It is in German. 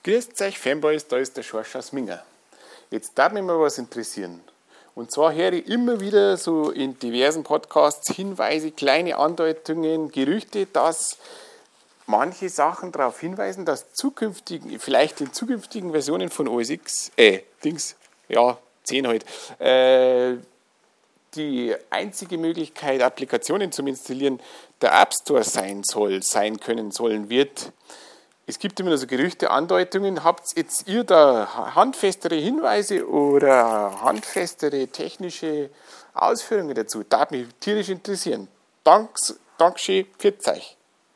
Grüßt euch Fanboys, da ist der Schorsch aus Minga. Jetzt darf mich mal was interessieren. Und zwar höre ich immer wieder so in diversen Podcasts Hinweise, kleine Andeutungen, Gerüchte, dass manche Sachen darauf hinweisen, dass vielleicht in zukünftigen Versionen von OS X, 10 halt, die einzige Möglichkeit, Applikationen zu installieren, der App Store sein können sollen wird. Es gibt immer nur so Gerüchte, Andeutungen. Habt jetzt ihr da handfestere Hinweise oder handfestere technische Ausführungen dazu? Darf mich tierisch interessieren. Dankeschön, pfiat euch.